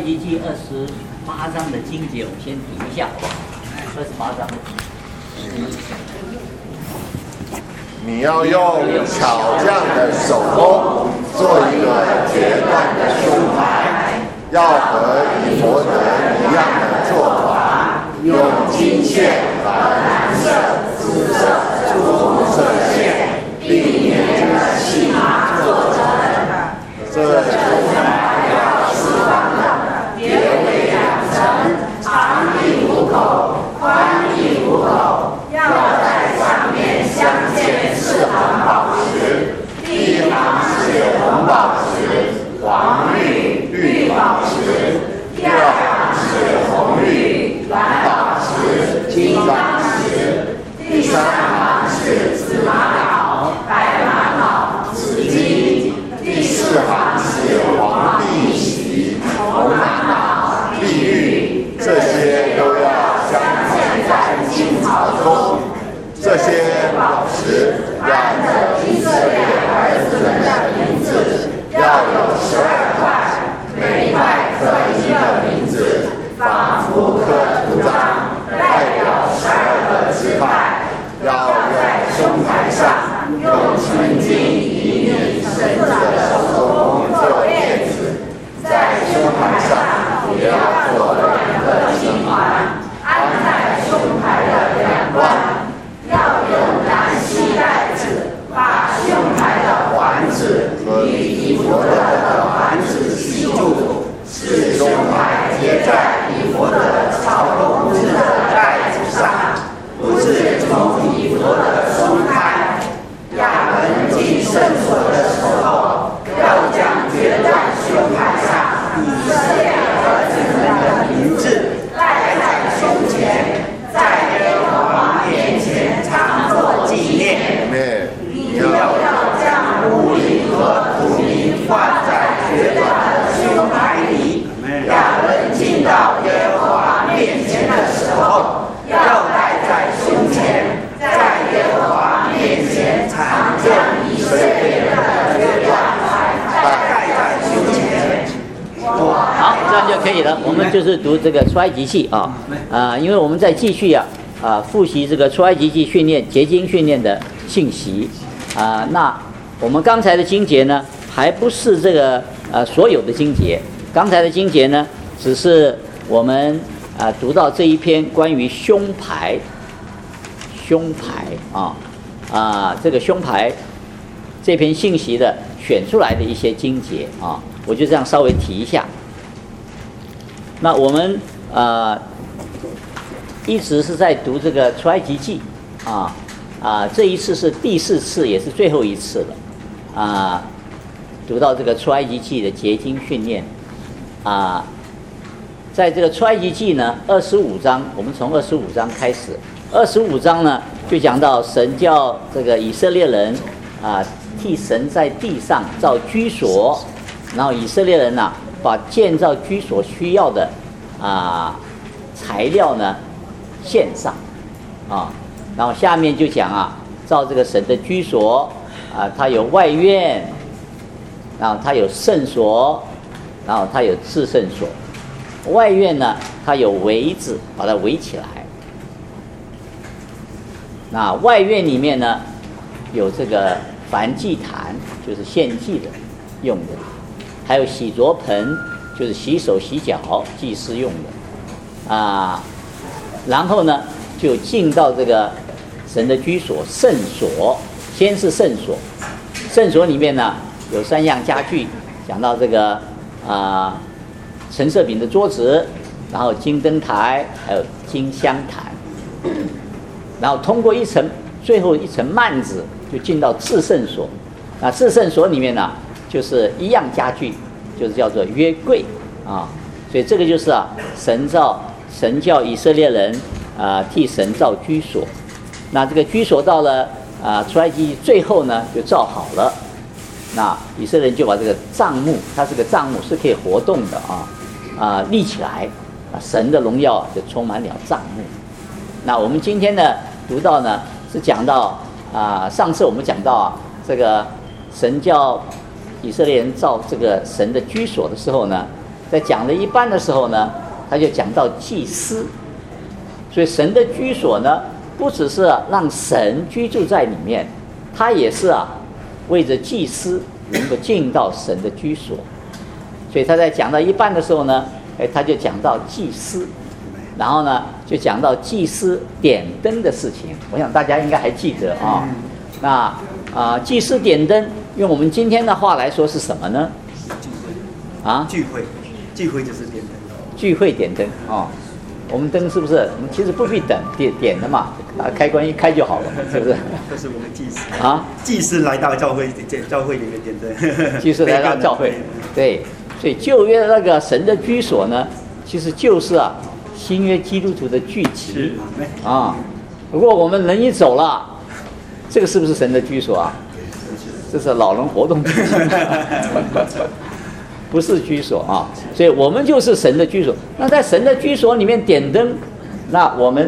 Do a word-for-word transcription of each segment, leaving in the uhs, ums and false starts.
埃及记二十八章的经节，我们先读一下，好不好？二十八章。 你要用巧匠的手工做一个决断的胸牌，要和以弗得一样的做法，用金线、蓝色、紫色、朱红色的线，并沿着细麻做成。这胸牌要四方的，叠为两层，长一五口，宽一五口，要在上面镶嵌四行宝石，第一行是红宝石、黄绿绿宝石，第二行是红绿蓝宝石、金刚石，第三行是紫玛瑙、白玛瑙、紫金，第四行是黄碧玺、红玛瑙、碧玉，这些都要镶嵌在金槽中。这些宝石按着以色列儿子们的名字，要有十二块，每块刻一个名字，仿佛刻图章，代表十二个支派。要在胸牌上用纯金以你绳子的手工做链子，在胸牌上也要做两个金环，安在胸牌的两端。要用蓝细带子把胸牌的环子与以弗得的环子系住，使胸牌贴在以弗得草工织的带子上，不是从以弗得松开。亚伦进圣所的时候，要将决断胸牌上以色列儿子们的名字带在胸前，在耶和华面前常作纪念。你要将物理和土名放在决断的胸牌里。亚伦进到耶和华面前的时候，要带在胸前，在耶和华面前常将以色列人的决断牌带在胸前。 好，这样就可以了。我们就是读这个出埃及记啊，啊，因为我们在继续啊啊复习这个出埃及记训练结经训练的信息啊。那我们刚才的经节呢，还不是这个呃所有的经节。刚才的经节呢，只是我们啊读到这一篇关于胸牌，胸牌啊啊这个胸牌这篇信息的选出来的一些经节啊，我就这样稍微提一下。那我们呃一直是在读这个出埃及记啊啊，这一次是第四次，也是最后一次了啊，读到这个出埃及记的结经训练啊，在这个出埃及记呢二十五章，我们从二十五章开始，二十五章呢就讲到神叫这个以色列人啊替神在地上造居所，然后以色列人呐、啊、把建造居所需要的啊材料呢献上啊，然后下面就讲啊，造这个神的居所啊，它有外院，然后它有圣所，然后它有至圣所。外院呢，它有围子把它围起来。那外院里面呢，有这个燔祭坛，就是献祭的用的，还有洗濯盆，就是洗手洗脚祭司用的啊。然后呢，就进到这个神的居所圣所，先是圣所，圣所里面呢有三样家具，讲到这个啊陈设饼的桌子，然后金灯台，还有金香坛，然后通过一层最后一层幔子，就进到至圣所。那至圣所里面呢，就是一样家具，就是叫做约柜啊。所以这个就是啊，神造神叫以色列人啊、呃、替神造居所。那这个居所到了啊出埃及最后呢，就造好了。那以色列人就把这个帐幕，它是个帐幕，是可以活动的啊啊、呃、立起来啊，神的荣耀就充满了帐幕。那我们今天呢读到呢是讲到啊、呃，上次我们讲到啊，这个神叫以色列人造这个神的居所的时候呢， 在讲了一半的时候呢，他就讲到祭司。所以神的居所呢，不只是让神居住在里面，他也是啊，为着祭司能够进到神的居所。所以他在讲到一半的时候呢，哎，他就讲到祭司，然后呢，就讲到祭司点灯的事情。我想大家应该还记得啊。那啊、呃，祭司点灯，用我们今天的话来说是什么呢？啊， 聚会，聚会就是点灯。 聚会点灯啊。我们灯是不是？我们其实不必等，点点的嘛，啊，开关一开就好了，是不是？ 这是我们祭司啊， 祭司来到教会，教会里面点灯。 祭司来到教会，对，所以旧约的那个神的居所呢，其实就是啊新约基督徒的聚集啊。如果我们人一走了，这个是不是神的居所啊？这是老人活动中心。不是居所啊，所以我们就是神的居所。那在神的居所里面点灯，那我们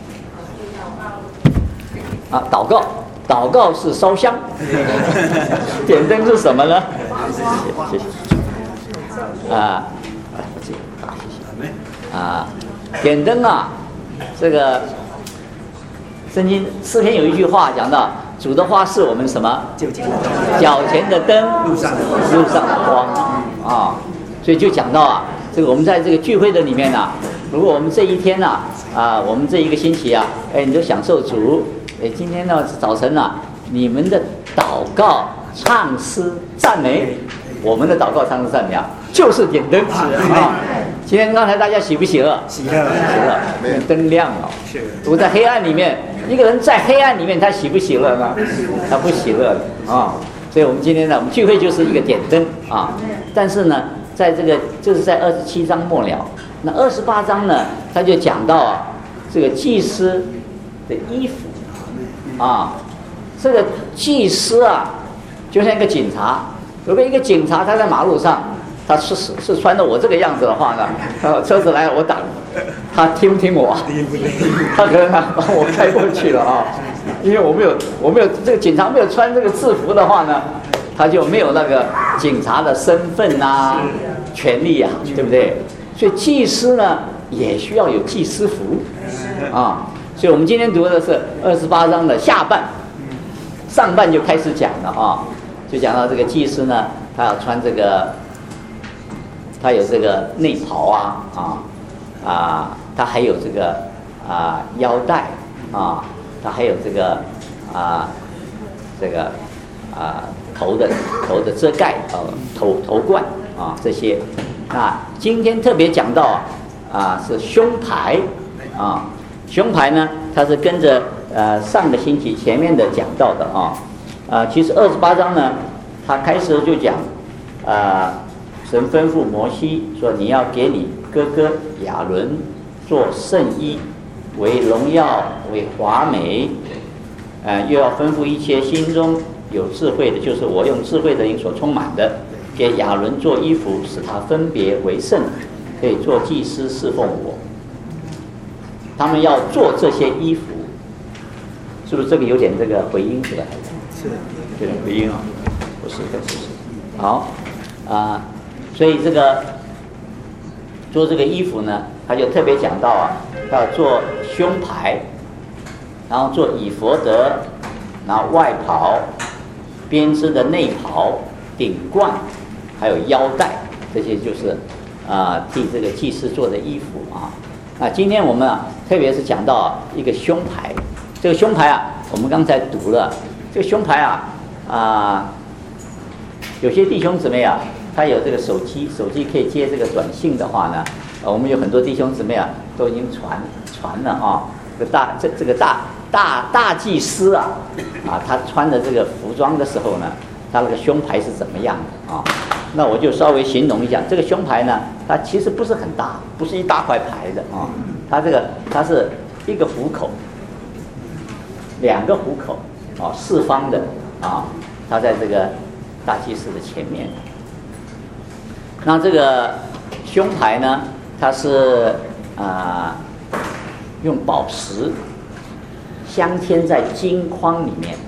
啊祷告，祷告是烧香，点灯是什么呢？谢谢，谢谢。啊，谢谢啊，点灯啊，这个圣经诗篇有一句话讲到，主的话是我们什么？脚前的灯， 路上路上的光。啊，所以就讲到啊，这个我们在这个聚会的里面啊，如果我们这一天啊，啊，我们这一个星期啊，哎，你就享受主，哎，今天呢早晨啊，你们的祷告、唱诗、赞美，我们的祷告、唱诗、赞美啊，就是点灯啊。今天刚才大家喜不喜乐？ 喜乐， 喜乐，因为灯亮了。 是。 如果在黑暗里面，一个人在黑暗里面，他喜不喜乐呢？他不喜乐的啊。所以我们今天呢，我们聚会就是一个点灯啊。但是呢，在这个就是在二十七章末了，那二十八章呢，他就讲到啊，这个祭司的衣服啊，这个祭司啊，就像一个警察。如果一个警察他在马路上，他是是是穿的我这个样子的话呢，呃，车子来了我挡，他听不听我？他可能把我开过去了啊。因为我没有，我没有这个警察没有穿这个制服的话呢，他就没有那个警察的身份啊、权利啊，对不对？所以祭司呢也需要有祭司服啊。所以我们今天读的是二十八章的下半，上半就开始讲了啊，就讲到这个祭司呢，他要穿这个，他有这个内袍啊啊啊，他还有这个啊腰带啊。它还有这个啊，这个啊头的头的遮盖啊，头头冠啊这些。那今天特别讲到啊是胸牌啊，胸牌呢它是跟着呃上个星期前面的讲到的啊啊，其实二十八章呢，它开始就讲啊，神吩咐摩西说你要给你哥哥亚伦做圣衣。为荣耀，为华美，呃，又要吩咐一切心中有智慧的，就是我用智慧的灵所充满的，给亚伦做衣服，使他分别为圣，可以做祭司侍奉我。他们要做这些衣服，是不是这个有点这个回音？是吧？ 是， 有点回音啊，不是，不是。好，啊、呃，所以这个做这个衣服呢，他就特别讲到啊。要做胸牌，然后做以弗得，然后外袍、编织的内袍、顶冠，还有腰带，这些就是啊、呃、替这个祭司做的衣服啊。那今天我们啊，特别是讲到、啊、一个胸牌，这个胸牌啊，我们刚才读了，这个胸牌啊啊、呃，有些弟兄姊妹啊，他有这个手机，手机可以接这个短信的话呢。我们有很多弟兄姊妹啊，都已经传传了啊。这个大这这个大大大祭司啊，啊，他穿的这个服装的时候呢，他那个胸牌是怎么样的啊？那我就稍微形容一下，这个胸牌呢，它其实不是很大，不是一大块牌的啊。它这个它是一个虎口，两个虎口啊，四方的啊，它在这个大祭司的前面。那这个胸牌呢？它是啊、呃，用宝石镶嵌在金框里面，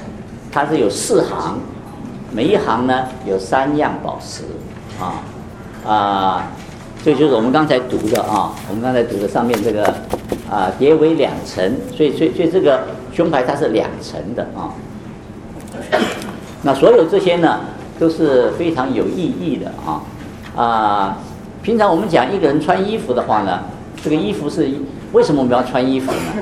它是有四行，每一行呢有三样宝石啊。 啊，这就是我们刚才读的啊，我们刚才读的上面这个啊，叠为两层，所以所以所以这个胸牌它是两层的啊。那所有这些呢，都是非常有意义的啊啊。平常我们讲一个人穿衣服的话呢，这个衣服是为什么我们要穿衣服呢？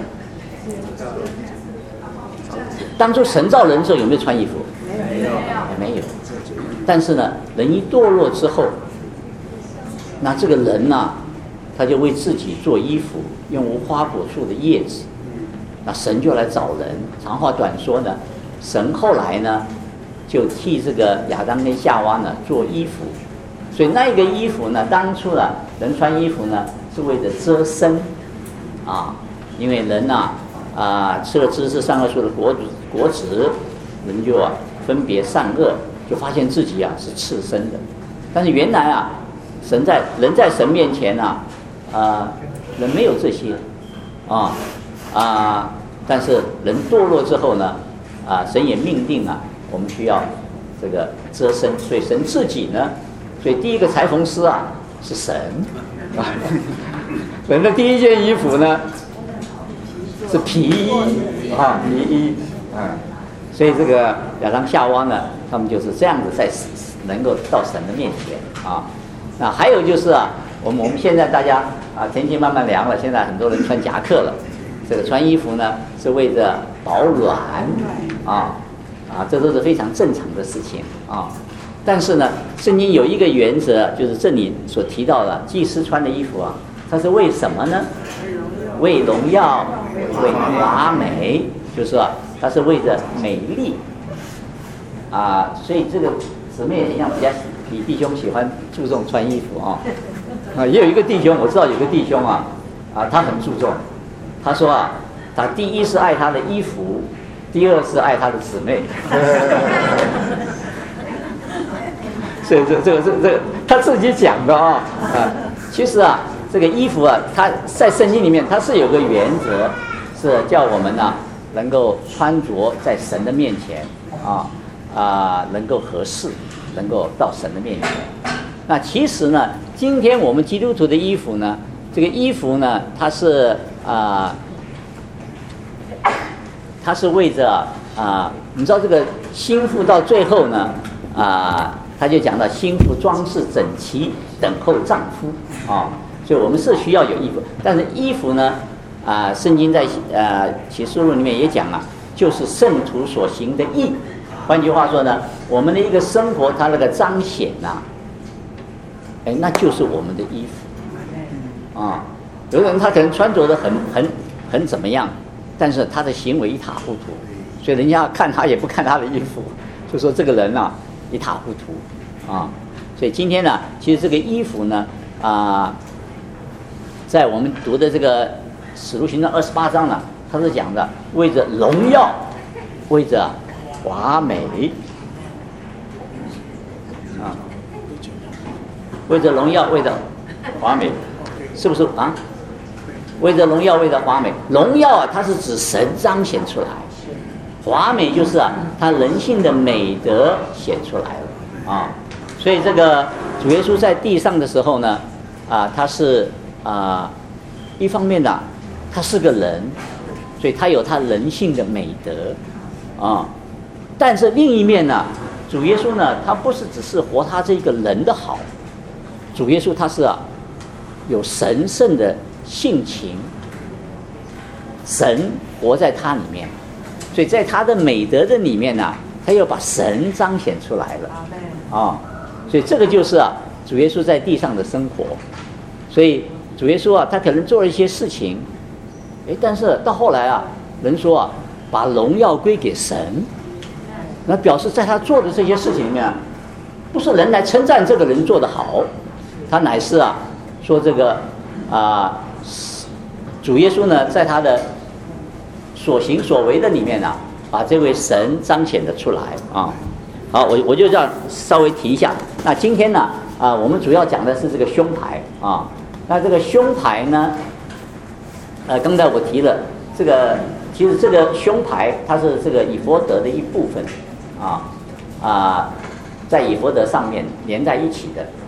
当初神造人的时候有没有穿衣服？没有，也没有。但是呢，人一堕落之后，那这个人呢、啊，他就为自己做衣服，用无花果树的叶子。那神就来找人。长话短说呢，神后来呢，就替这个亚当跟夏娃呢做衣服。所以那个衣服呢，当初呢，人穿衣服呢是为了遮身啊，因为人呐啊、呃、吃了知识善恶树的果子果子，人就啊分别善恶，就发现自己啊是赤身的。但是原来啊，神在人在神面前啊，啊、呃、人没有这些啊啊，但是人堕落之后呢，啊神也命定啊，我们需要这个遮身，所以神自己呢。所以第一个裁缝师啊是神，人的第一件衣服呢是皮衣啊，皮衣啊，所以这个亚当夏娃呢，他们就是这样子在能够到神的面前啊。那还有就是啊，我们我们现在大家啊天气慢慢凉了，现在很多人穿夹克了，这个穿衣服呢是为着保暖啊啊，这都是非常正常的事情啊。但是呢，圣经有一个原则，就是这里所提到的，祭司穿的衣服啊，它是为什么呢？为荣耀，为华美，就是说、啊、它是为着美丽啊。所以这个姊妹也一样，比较比弟兄喜欢注重穿衣服啊。啊，也有一个弟兄，我知道有个弟兄啊，啊，他很注重，他说啊，他第一是爱他的衣服，第二是爱他的姊妹。所以这这个这这个他自己讲的啊啊，其实啊，这个衣服啊，它在圣经里面它是有个原则，是叫我们呢、啊、能够穿着在神的面前啊啊，能够合适，能够到神的面前。那其实呢，今天我们基督徒的衣服呢，这个衣服呢，它是啊，它是为着啊，你知道这个心腹到最后呢啊。他就讲到心腹装饰整齐，等候丈夫啊，所以我们是需要有衣服，但是衣服呢，啊，圣经在呃启示录里面也讲了，就是圣徒所行的义。换句话说呢，我们的一个生活，它那个彰显呐、啊，哎，那就是我们的衣服啊。有的人他可能穿着的很很很怎么样，但是他的行为一塌糊涂，所以人家看他也不看他的衣服，就说这个人啊。一塌糊涂啊，所以今天呢，其实这个衣服呢，啊，在我们读的这个《使徒行传》二十八章呢，它是讲的为着荣耀，为着华美啊，为着荣耀，为着华美，是不是啊？为着荣耀，为着华美，荣耀啊，它是指神彰显出来。华美就是啊，他人性的美德显出来了啊，所以这个主耶稣在地上的时候呢，啊，他是啊，一方面呢、啊，他是个人，所以他有他人性的美德啊，但是另一面呢，主耶稣呢，他不是只是活他这个人的好，主耶稣他是啊，有神圣的性情，神活在他里面。所以在他的美德的里面呢、啊，他又把神彰显出来了啊，所以这个就是啊，主耶稣在地上的生活。所以主耶稣啊，他可能做了一些事情，哎，但是到后来啊，人说啊，把荣耀归给神，那表示在他做的这些事情里面、啊，不是人来称赞这个人做得好，他乃是啊，说这个啊，主耶稣呢，在他的所行所为的里面呢、啊，把这位神彰显了出来啊。好，我我就这样稍微提一下。那今天呢，啊，我们主要讲的是这个胸牌啊。那这个胸牌呢，呃，刚才我提了这个，其实这个胸牌它是这个以弗得的一部分啊啊，在以弗得上面连在一起的。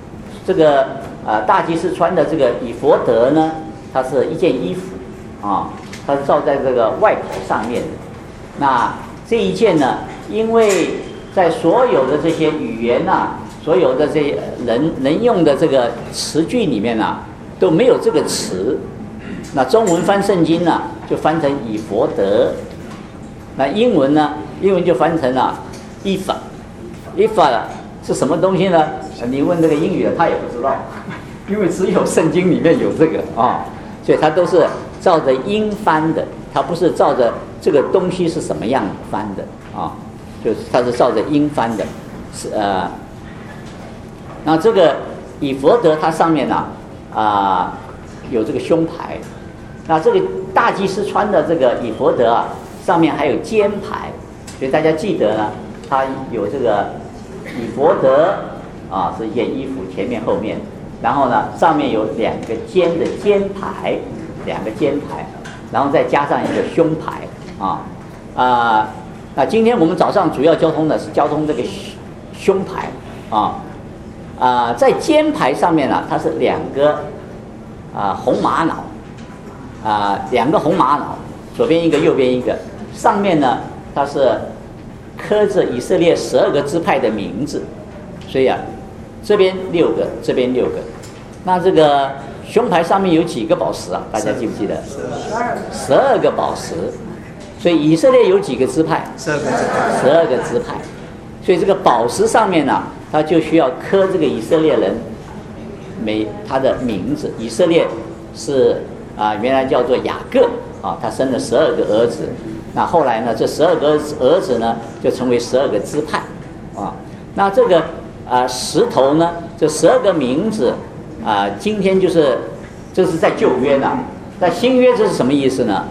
这个啊大祭司穿的这个以弗得呢，它是一件衣服啊，它是罩在这个外袍上面的。那这一件呢，因为在所有的这些语言呐、啊，所有的这些人能用的这个词句里面啊，都没有这个词。那中文翻圣经呢、啊，就翻成以弗得。那英文呢，英文就翻成了伊法。伊法是什么东西呢？你问这个英语的，他也不知道，因为只有圣经里面有这个啊，所以他都是照着音翻的，他不是照着这个东西是什么样翻的啊，就是他是照着音翻的，是呃，那这个以弗得它上面呢 啊、呃、有这个胸牌，那这个大祭司穿的这个以弗得啊，上面还有肩牌，所以大家记得呢，它有这个以弗得啊是一件衣服前面后面，然后呢上面有两个肩的肩牌，两个肩牌，然后再加上一个胸牌啊啊。那今天我们早上主要交通的是交通这个胸牌啊啊，在肩牌上面呢，它是两个啊红玛瑙啊，两个红玛瑙，左边一个，右边一个，上面呢它是刻着以色列十二个支派的名字，所以啊，这边六个，这边六个。那这个胸牌上面有几个宝石啊？大家记不记得？十二个。十二个宝石。所以以色列有几个支派？十二个支派。十二个支派。所以这个宝石上面呢、啊，它就需要刻这个以色列人每他的名字。以色列是啊，原来叫做雅各啊，他生了十二个儿子。那后来呢，这十二个儿子呢，就成为十二个支派啊。那这个啊石头呢，这十二个名字啊，今天就是这是在旧约呢，在新约这是什么意思呢？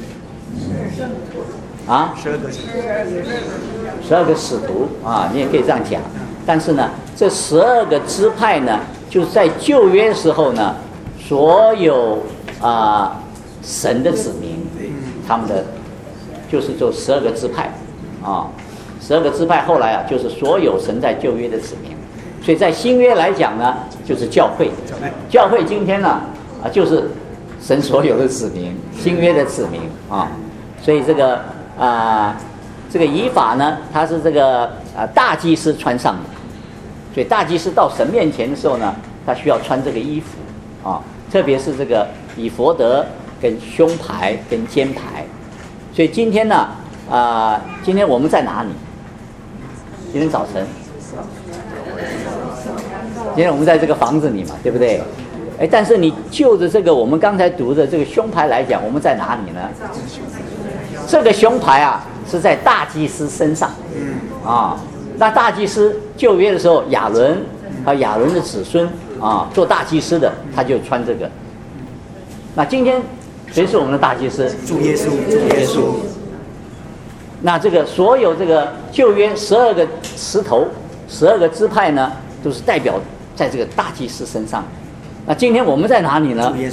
啊，十二个十二个使徒啊，你也可以这样讲。但是呢，这十二个支派呢，就在旧约时候呢，所有啊神的子民，他们的就是这十二个支派啊，十二个支派后来啊，就是所有神在旧约的子民。所以在新约来讲呢，就是教会。教会今天呢啊，就是神所有的子民，新约的子民啊。所以这个啊、呃，这个以法呢，它是这个啊、呃、大祭司穿上的，所以大祭司到神面前的时候呢，他需要穿这个衣服啊，特别是这个以弗得跟胸牌跟肩牌。所以今天呢啊、呃，今天我们在哪里？今天早晨，今天我们在这个房子里嘛，对不对？哎，但是你就着这个我们刚才读的这个胸牌来讲，我们在哪里呢？这个胸牌啊是在大祭司身上，啊，那大祭司旧约的时候，亚伦还有亚伦的子孙啊，做大祭司的他就穿这个。那今天谁是我们的大祭司？ 主耶稣，主耶稣。 那这个所有这个旧约十二个石头、十二个支派呢，都是代表在这个大祭司身上。那今天我们在哪里呢？ 主耶稣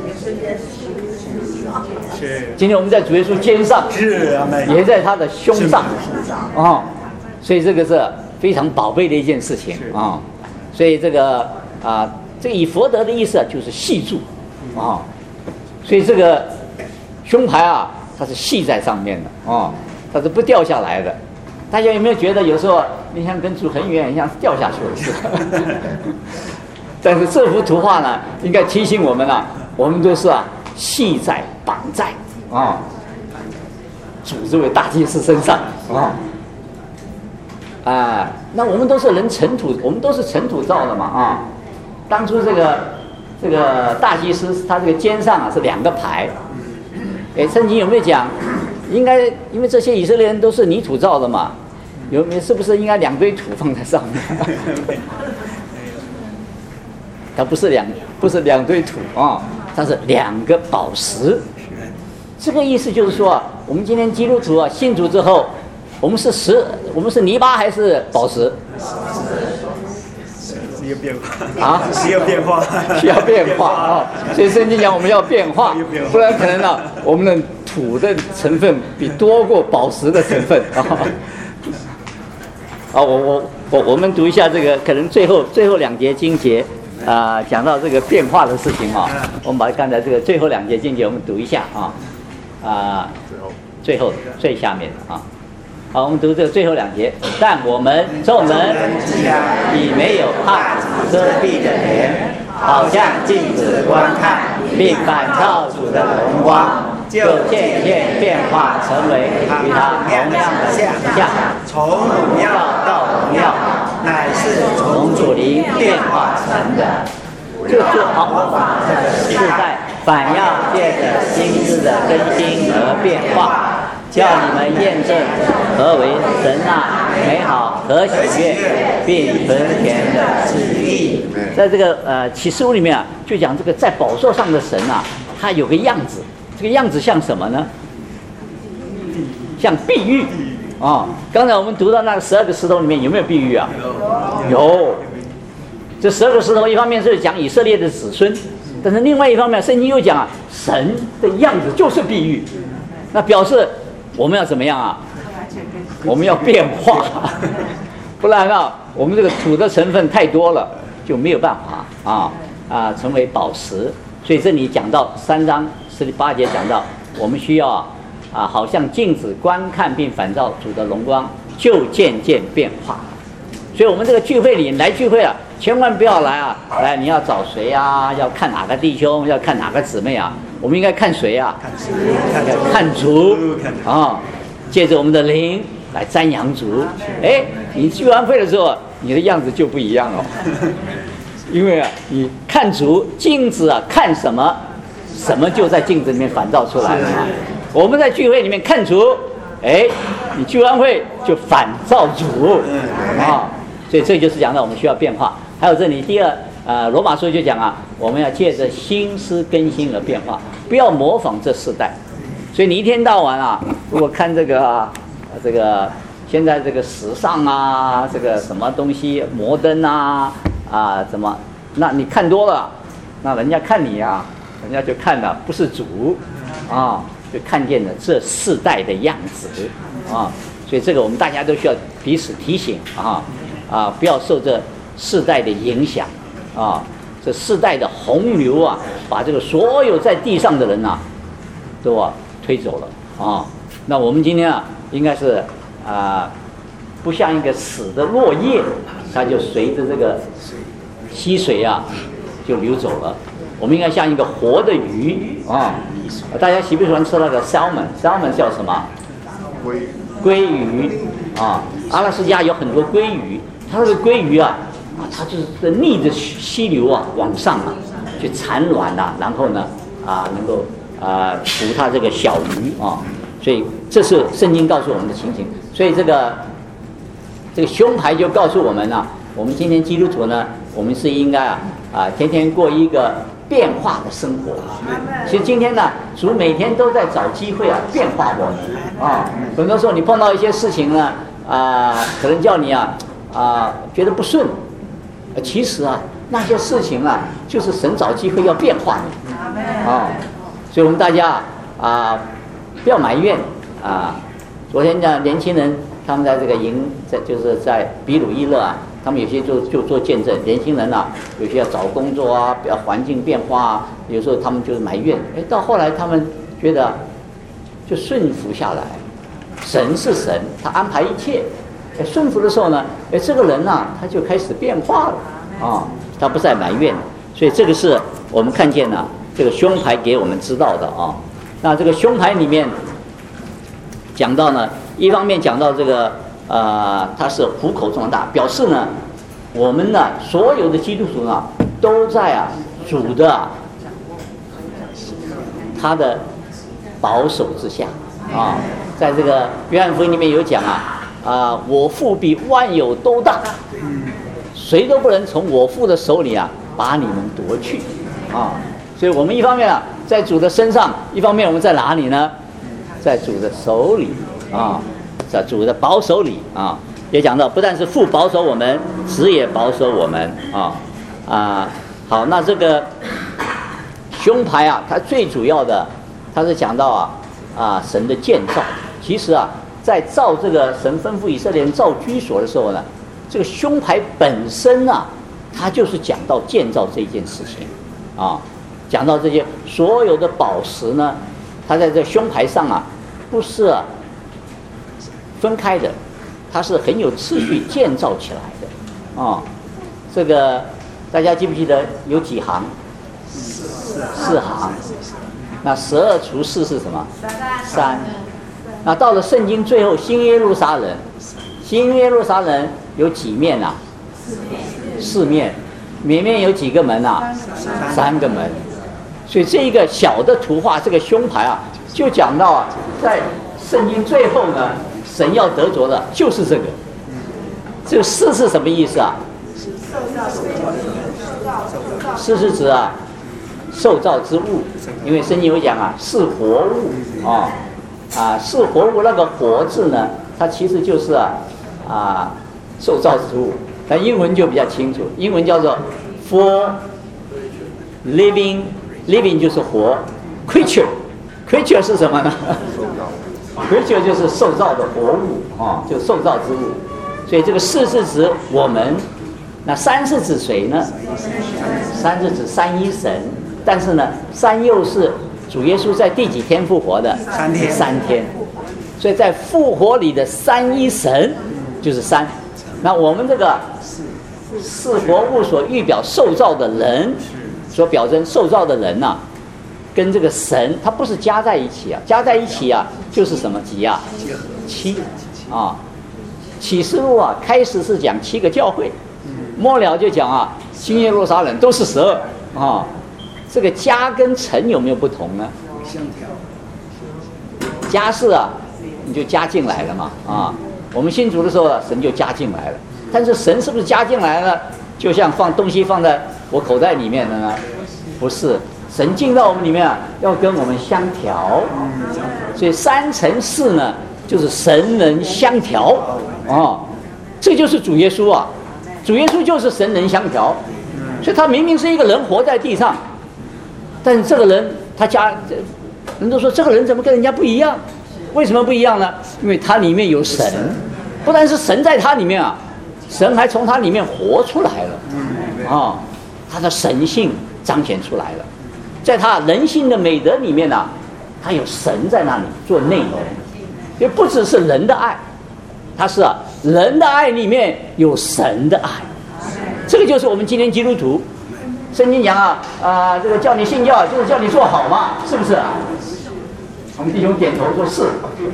是。今天我们在主耶稣肩上， 是啊， 也在他的胸上，哦，所以这个是非常宝贝的一件事情啊、哦。所以这个啊、呃，这个以弗得的意思啊，就是系住啊、哦，所以这个胸牌啊，它是系在上面的哦，它是不掉下来的。大家有没有觉得有时候你像跟主很远，像掉下去了似的？但是这幅图画呢，应该提醒我们啊，我们都是啊系在绑在啊、哦、主这位大祭司身上啊啊、呃，那我们都是人尘土，我们都是尘土造的嘛啊。当初这个这个大祭司他这个肩上啊是两个牌，哎，圣经有没有讲？应该因为这些以色列人都是泥土造的嘛，有没有是不是应该两堆土放在上面？它不是两不是两堆土啊，它是两个宝石。这个意思就是说啊，我们今天基督徒啊信主之后，我们是石，我们是泥巴还是宝石？ 需要变化啊， 需要变化， 需要变化啊！所以圣经讲我们要变化，不然可能呢、啊，我们的土的成分比多过宝石的成分啊。啊，我我我我们读一下这个，可能最后最后两节经节啊，讲到这个变化的事情啊，我们把刚才这个最后两节经节我们读一下啊，啊，最后最下面啊，好，我们读这个最后两节。但我们众人以没有帕子遮蔽的脸，好像镜子观看，并反照主的荣光，就渐渐变化成为与他同样的形象， 从荣耀到荣耀，乃是从主灵变化成的。 就是好，世代反要借着心智的更新而变化，叫你们验证何为神那美好和喜悦并纯甜的旨意。在这个呃启示录里面啊，就讲这个在宝座上的神啊，他有个样子，这个样子像什么呢？像碧玉啊、哦。刚才我们读到那个十二个石头里面有没有碧玉啊？有。这十二个石头，一方面是讲以色列的子孙，但是另外一方面，圣经又讲啊，神的样子就是碧玉，那表示我们要怎么样啊？我们要变化，不然啊，我们这个土的成分太多了，就没有办法啊啊成为宝石。所以这里讲到三章十八节讲到，我们需要啊啊，好像镜子观看并反照主的荣光，就渐渐变化。所以我们这个聚会里来聚会啊，千万不要来啊！来，你要找谁啊？要看哪个弟兄？要看哪个姊妹啊？我们应该看谁啊？看主啊！借着我们的灵来瞻仰主。哎，你聚完会的时候，你的样子就不一样哦。因为啊，你看主，镜子啊，看什么，什么就在镜子里面反照出来了嘛。我们在聚会里面看主，哎，你聚完会就反照主啊。所以这就是讲到我们需要变化。还有这里第二，呃，罗马书就讲啊，我们要借着心思更新而变化，不要模仿这世代。所以你一天到晚啊，如果看这个、啊、这个现在这个时尚啊，这个什么东西摩登啊啊怎么，那你看多了，那人家看你啊，人家就看了不是主啊，就看见了这世代的样子啊。所以这个我们大家都需要彼此提醒啊。啊，不要受这世代的影响啊！这世代的洪流啊，把这个所有在地上的人呐、啊，都啊推走了啊。那我们今天啊，应该是啊，不像一个死的落叶，它就随着这个溪水啊就流走了。我们应该像一个活的鱼啊！大家喜不喜欢吃那个 salmon？salmon 叫什么？ 鲑鲑鱼啊！阿拉斯加有很多鲑鱼。它这个鲑鱼啊，啊，它就是逆着溪流啊往上啊去产卵呐、啊，然后呢啊能够啊捕它这个小鱼啊，所以这是圣经告诉我们的情形。所以这个这个胸牌就告诉我们啊，我们今天基督徒呢，我们是应该啊啊天天过一个变化的生活。其实今天呢，主每天都在找机会啊变化我们啊。很多时候你碰到一些事情呢啊，可能叫你啊。啊，觉得不顺，其实啊，那些事情啊，就是神找机会要变化你啊，所以我们大家啊，不要埋怨啊。昨天呢，年轻人他们在这个营，在就是在比鲁伊勒啊，他们有些就就做见证，年轻人啊，有些要找工作啊，比较环境变化啊，有时候他们就是埋怨，哎，到后来他们觉得就顺服下来，神是神，他安排一切。顺服的时候呢，哎，这个人呐、啊，他就开始变化了啊，他不再埋怨，所以这个是我们看见呢、啊，这个胸牌给我们知道的啊。那这个胸牌里面讲到呢，一方面讲到这个呃，它是虎口壮大，表示呢，我们呢所有的基督徒呢都在啊主的、啊、他的保守之下啊，在这个约翰福音里面有讲啊。啊，我父比万有都大，谁都不能从我父的手里啊把你们夺去啊！所以我们一方面啊在主的身上，一方面我们在哪里呢？在主的手里啊，在主的保守里啊。也讲到，不但是父保守我们，子也保守我们啊啊！好，那这个胸牌啊，它最主要的，它是讲到啊啊神的建造，其实啊。在造这个神吩咐以色列人造居所的时候呢，这个胸牌本身啊， 它就是讲到建造这件事情啊，讲到这些所有的宝石呢，它在这胸牌上啊，不是、啊、分开的，它是很有次序建造起来的啊。这个大家记不记得有几行？四行。那十二除四是什么？三。那到了圣经最后新耶路撒冷，新耶路撒冷有几面啊？四面。每面有几个门啊？三个门。所以这一个小的图画，这个胸牌啊，就讲到啊，在圣经最后呢，神要得着的就是这个。这个四是什么意思啊？四是指啊，受造之物，因为圣经有讲啊，是活物啊，啊是活物，那个活字呢，它其实就是啊啊受造之物。但英文就比较清楚，英文叫做 for living living 就是活 creature creature 是什么呢？creature 就是受造的活物啊，就受造之物。所以这个四是指我们，那三是指谁呢？三是指三一神，但是呢，三又是主耶稣在第几天复活的？ 三天。 三天。所以在复活里的三一神就是三。那我们这个四活物所预表受造的人，所表征受造的人呐、啊，跟这个神，它不是加在一起啊，加在一起啊，就是什么几啊？七啊。启示录啊，开始是讲七个教会，末了就讲啊，新耶路撒冷都是十二啊。这个加跟乘有没有不同呢？加是啊，你就加进来了嘛啊。我们信主的时候，神就加进来了。但是神是不是加进来了？就像放东西放在我口袋里面的呢？不是，神进到我们里面啊，要跟我们相调。所以三乘四呢，就是神人相调啊。这就是主耶稣啊，主耶稣就是神人相调。所以他明明是一个人活在地上，但是这个人他加，人都说这个人怎么跟人家不一样？为什么不一样呢？因为他里面有神，不但是神在他里面啊，神还从他里面活出来了啊，他的神性彰显出来了，在他人性的美德里面呢、啊，他有神在那里做内容，也不只是人的爱，他是啊人的爱里面有神的爱，这个就是我们今天基督徒，圣经讲啊啊、呃，这个叫你信教就是叫你做好嘛，是不是啊？我们弟兄点头说是。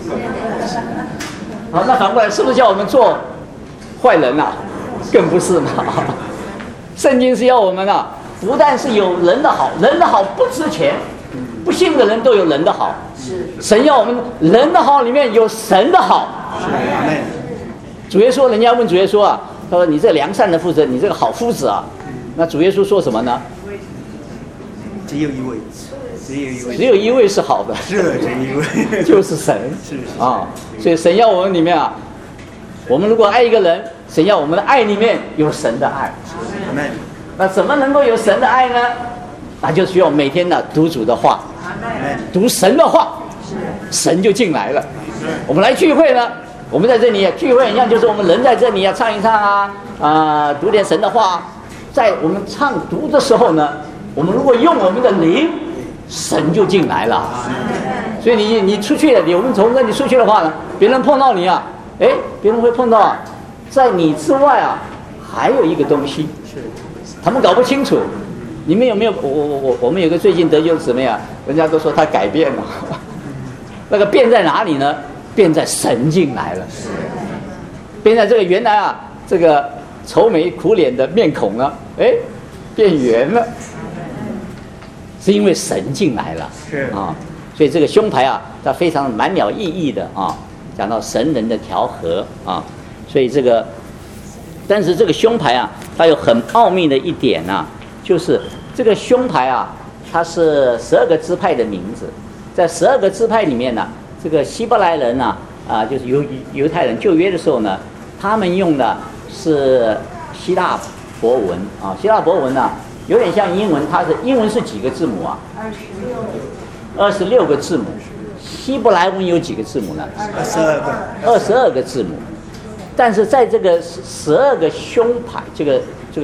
好，那反过来是不是叫我们做坏人啊？更不是嘛。圣经是要我们啊，不但是有人的好，人的好不值钱，不信的人都有人的好。神要我们人的好里面有神的好。主耶稣，人家问主耶稣啊，他说：“你这良善的夫子，你这个好夫子啊。”那主耶稣说什么呢？ 只有一位。只有一位， 只有一位是好的， 是只有一位， 就是神啊。所以神要我们里面啊，我们如果爱一个人，神要我们的爱里面有神的爱。那怎么能够有神的爱呢？那就需要每天的读主的话，读神的话，神就进来了。我们来聚会呢，我们在这里聚会一样，就是我们人在这里啊，唱一唱啊，啊、呃，读点神的话。在我们唱读的时候呢，我们如果用我们的灵。神就进来了，所以你你出去了，我们从这里出去的话呢，别人碰到你啊，哎，别人会碰到啊，在你之外啊，还有一个东西，他们搞不清楚。你们有没有？我我我我们有个最近得救姊妹啊，人家都说他改变了，那个变在哪里呢？变在神进来了，变在这个原来啊这个愁眉苦脸的面孔呢，哎，变圆了。是因为神进来了，是啊，所以这个胸牌啊，它非常满了意义的啊，讲到神人的调和啊，所以这个，但是这个胸牌啊，它有很奥秘的一点啊，就是这个胸牌啊，它是十二个支派的名字，在十二个支派里面呢、啊，这个希伯来人呢、啊，啊，就是犹犹太人旧约的时候呢，他们用的是希腊伯文啊，希腊伯文呢、啊。有点像英文，它的英文是几个字母啊？二十六。二十六个字母。希伯来文有几个字母呢？ 二十二个。 二十二个字母。但是在这个十二个胸牌，这个这个啊、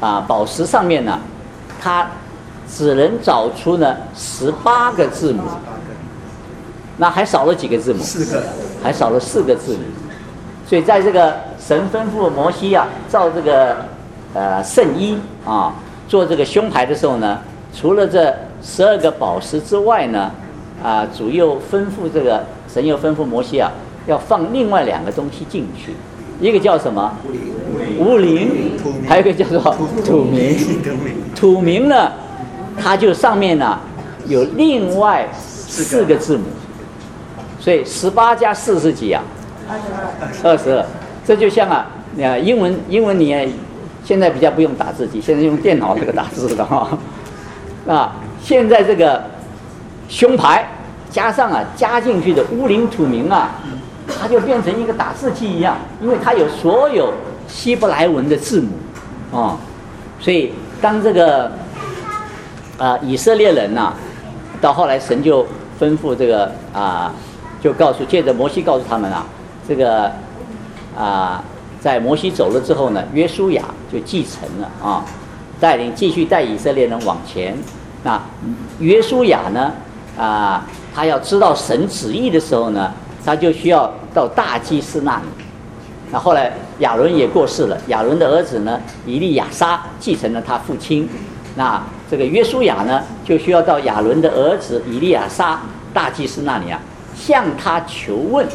啊宝石上面呢，它只能找出呢十八个字母，那还少了几个字母？ 四个， 还少了四个字母。所以在这个神吩咐摩西啊，造这个呃圣衣啊，做这个胸牌的时候呢，除了这十二个宝石之外呢，啊，主又吩咐这个神又吩咐摩西啊，要放另外两个东西进去，一个叫什么？无灵，还有一个叫做土明。土明呢，它就上面呢有另外四个字母，所以十八加四是几啊？二十二。这就像啊，呃，英文英文你也现在比较不用打字机，现在用电脑这个打字的哈。啊，现在这个胸牌加上啊加进去的乌灵土明啊，它就变成一个打字机一样，因为它有所有希伯来文的字母啊，所以当这个啊以色列人呐、啊，到后来神就吩咐这个啊，就告诉借着摩西告诉他们啊，这个啊在摩西走了之后呢，约书亚就继承了啊，带领继续带以色列人往前。那约书亚呢啊，他要知道神旨意的时候呢，他就需要到大祭司那里。那后来亚伦也过世了，亚伦的儿子呢以利亚撒继承了他父亲。那这个约书亚呢，就需要到亚伦的儿子以利亚撒大祭司那里啊，向他求问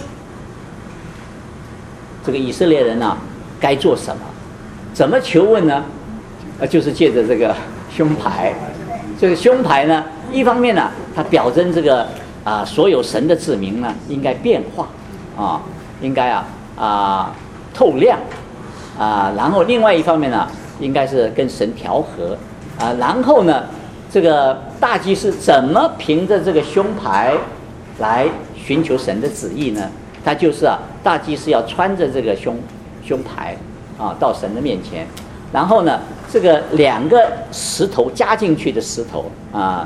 这个以色列人啊该做什么。怎么求问呢？呃，就是借着这个胸牌。这个胸牌呢，一方面呢，它表征这个啊、呃、所有神的子民呢应该变化啊，应该啊啊、呃、透亮啊、呃，然后另外一方面呢，应该是跟神调和啊、呃，然后呢，这个大祭司怎么凭着这个胸牌来寻求神的旨意呢？他就是啊，大祭司要穿着这个胸胸牌啊到神的面前，然后呢，这个两个石头加进去的石头啊，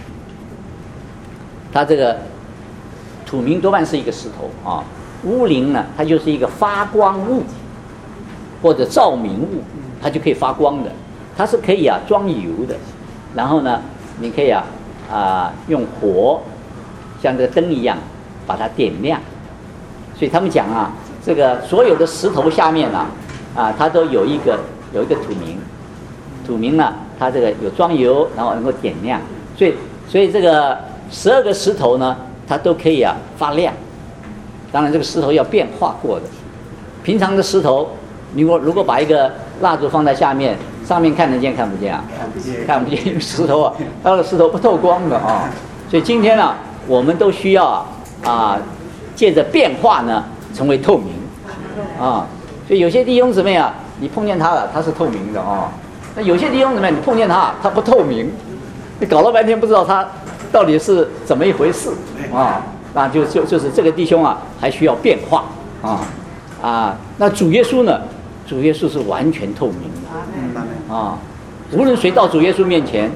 它这个土明多半是一个石头啊，乌灵呢，它就是一个发光物或者照明物，它就可以发光的，它是可以啊装油的，然后呢，你可以啊啊用火像这个灯一样把它点亮。所以他们讲啊，这个所有的石头下面啊，啊，它都有一个有一个土明，土明呢，它这个有装油，然后能够点亮，所以所以这个十二个石头呢，它都可以啊发亮。当然，这个石头要变化过的。平常的石头，如果如果把一个蜡烛放在下面，上面看得见看不见啊？看不见，看不见。因为石头啊，它的石头不透光的啊。所以今天呢、啊，我们都需要啊啊。借着变化呢，成为透明，啊，所以有些弟兄姊妹啊，你碰见他了，他是透明的啊；那有些弟兄姊妹，你碰见他，他不透明，你搞了半天不知道他到底是怎么一回事啊，那就就就是这个弟兄啊，还需要变化啊啊。那主耶稣呢？主耶稣是完全透明的啊，无论谁到主耶稣面前，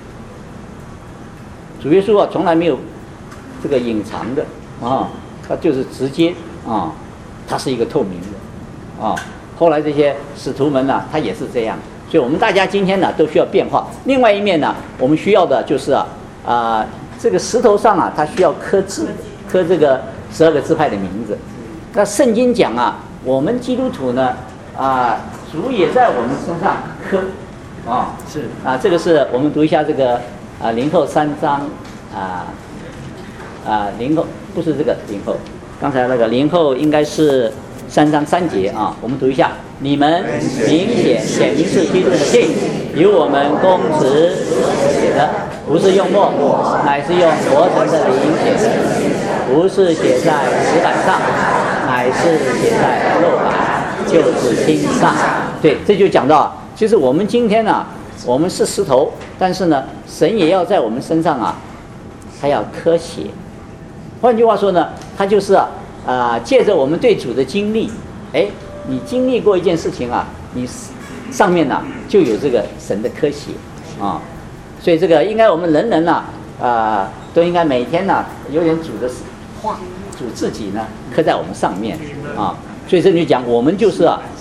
主耶稣啊，从来没有这个隐藏的啊。它就是直接啊，它是一个透明的啊。后来这些使徒们呢、啊，他也是这样。所以我们大家今天呢都需要变化。另外一面呢，我们需要的就是啊啊、呃、这个石头上啊，它需要刻字，刻这个十二个支派的名字。那圣经讲啊，我们基督徒呢啊，主也在我们身上刻啊，是啊，这个是我们读一下这个啊林后三章啊啊林后。不是这个林后，刚才那个林后应该是三章三节啊，我们读一下：你们明显显明是基督的信，由我们公职写的，不是用墨，乃是用活成的灵写的，不是写在石板上，乃是写在肉板，就是心上。对，这就讲到，其实我们今天呢、啊，我们是石头，但是呢，神也要在我们身上啊，他要刻写。换句话说呢，他就是啊啊、呃，借着我们对主的经历，哎，你经历过一件事情啊，你上面呢、啊、就有这个神的刻写啊，所以这个应该我们人人呢啊、呃、都应该每天呢有点主的话，主自己呢刻在我们上面啊，所以这就讲我们就是啊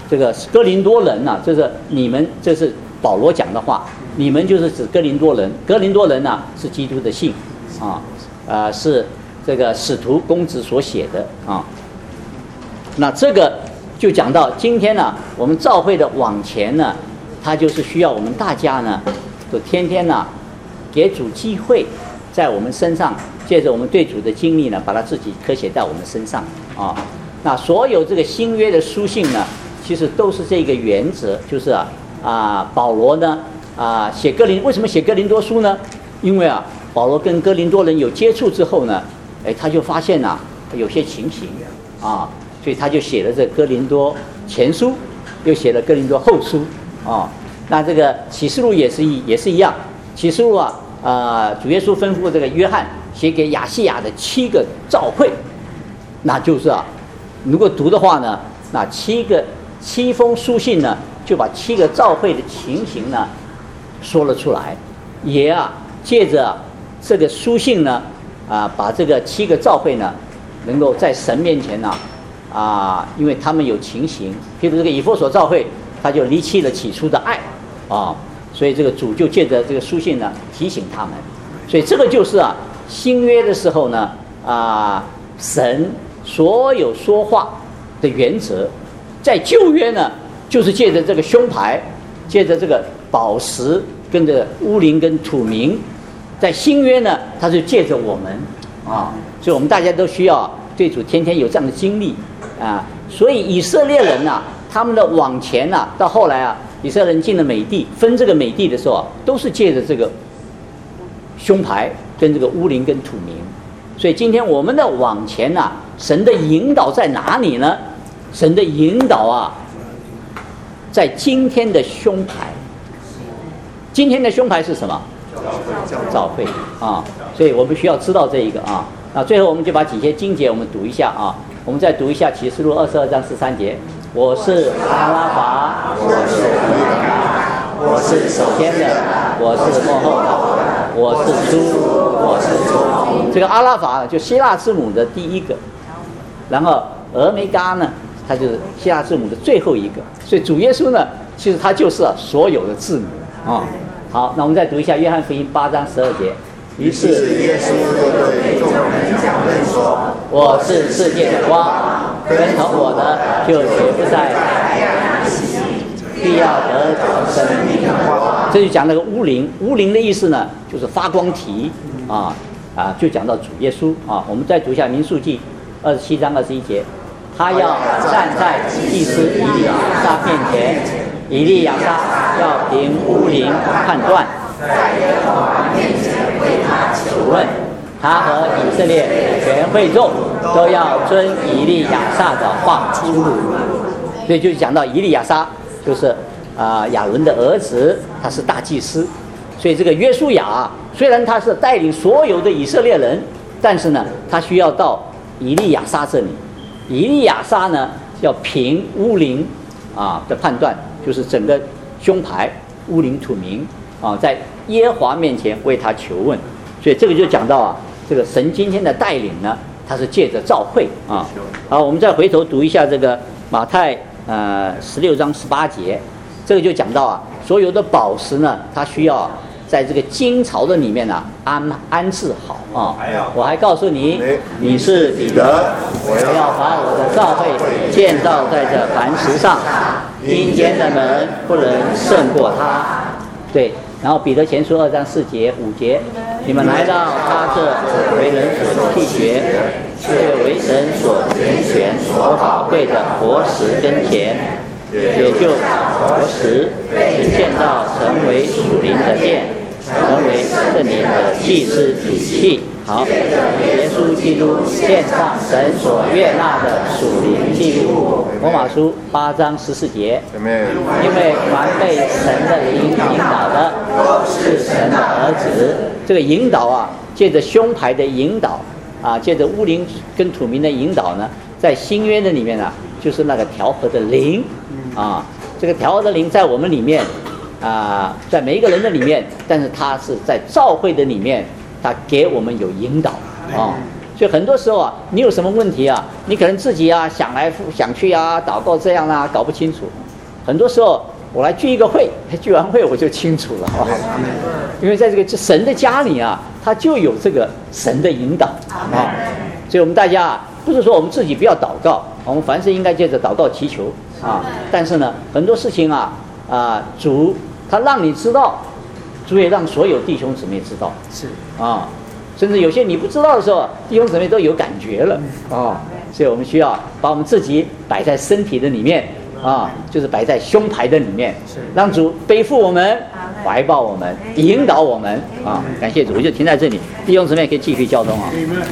这个哥林多人呐、啊，这是你们，这是保罗讲的话，你们就是指哥林多人，哥林多人呐、啊、是基督的信啊，呃是这个使徒公子所写的啊。那这个就讲到今天呢、啊，我们教会的往前呢，它就是需要我们大家呢，都天天呢，给主机会，在我们身上，借着我们对主的经历呢，把它自己刻写在我们身上啊。那所有这个新约的书信呢，其实都是这个原则，就是啊啊，保罗呢啊写哥林，为什么写哥林多书呢？因为啊，保罗跟哥林多人有接触之后呢，哎，他就发现啊有些情形啊。所以他就写了这哥林多前书，又写了哥林多后书啊。那这个启示录也是一也是一样，启示录啊，呃，主耶稣吩咐这个约翰写给亚细亚的七个教会，那就是啊，如果读的话呢，那七个七封书信呢，就把七个教会的情形呢说了出来，也啊借着、啊、这个书信呢啊，把这个七个教会呢，能够在神面前呢。啊，因为他们有情形，譬如这个以弗所教会，他就离弃了起初的爱，啊，所以这个主就借着这个书信呢提醒他们，所以这个就是啊新约的时候呢啊神所有说话的原则，在旧约呢就是借着这个胸牌，借着这个宝石跟这个乌灵跟土明，在新约呢他就借着我们啊，所以我们大家都需要对主天天有这样的经历。啊，所以以色列人呐、啊，他们的往前呐、啊，到后来啊，以色列人进了美地，分这个美地的时候啊，都是借着这个胸牌跟这个乌灵跟土明。所以今天我们的往前呐、啊，神的引导在哪里呢？神的引导啊，在今天的胸牌。今天的胸牌是什么？教会啊，所以我们需要知道这一个啊。那最后我们就把几些经节我们读一下啊。我们再读一下启示录二十二章十三节，我是阿拉法，我是欧米伽，我是首先的，我是末后的，我是初，我是终。这个阿拉法就希腊字母的第一个，然后俄梅伽呢，它就是希腊字母的最后一个，所以主耶稣呢，其实他就是、啊、所有的字母啊。好，那我们再读一下约翰福音八章十二节。于是耶稣就对众人讲论说：“ 我是世界的光，跟从我的，就绝不在黑暗里行，必要得着生命的光。”这就讲那个乌灵，乌灵的意思呢，就是发光体啊啊，就讲到主耶稣啊。我们再读一下民数记二十七章二十一节，他要站在祭司以利亚撒面前，以利亚撒要凭乌灵判断。在耶和华面前为他求问，他和以色列全会众都要遵以利亚撒的话出入。所以就讲到以利亚撒，就是啊、呃、亚伦的儿子，他是大祭司。所以这个约书亚虽然他是带领所有的以色列人，但是呢，他需要到以利亚撒这里。以利亚撒呢，要凭乌灵啊的判断，就是整个胸牌乌灵土明。啊，在耶和华面前为他求问，所以这个就讲到啊，这个神今天的带领呢，他是借着召会啊。好，我们再回头读一下这个马太呃十六章十八节，这个就讲到啊，所有的宝石呢，它需要在这个金槽的里面呢、啊、安安置好啊。我还告诉你，你是彼得，我要把我的教会建造在这磐石上，阴间的门不能胜过它。对。然后彼得前书二章四节五节，你们来到他这为人所弃绝，却为神所拣选所宝贵的活石跟前，也就活石是建造成为属灵的殿，成为圣灵的祭司体系。好，耶稣基督献上神所悦纳的属灵祭物。罗马书八章十四节，因为凡被神的灵引导的，都是神的儿子。这个引导啊，借着胸牌的引导啊，借着乌灵跟土明的引导呢，在新约的里面啊，就是那个调和的灵啊，这个调和的灵在我们里面啊，在每一个人的里面，但是它是在教会的里面。他给我们有引导啊， 所以很多时候啊，你有什么问题啊，你可能自己啊想来想去啊，祷告这样啊，搞不清楚。很多时候我来聚一个会，聚完会我就清楚了，好不好？因为在这个神的家里啊，他就有这个神的引导啊。所以我们大家啊，不是说我们自己不要祷告，我们凡事应该借着祷告祈求啊。但是呢，很多事情啊啊，主他让你知道，主也让所有弟兄姊妹知道， 是啊。甚至有些你不知道的时候，弟兄姊妹都有感觉了啊。所以我们需要把我们自己摆在身体的里面啊，就是摆在胸牌的里面，让主背负我们，怀抱我们，引导我们啊。感谢主，我就停在这里，弟兄姊妹可以继续交通啊。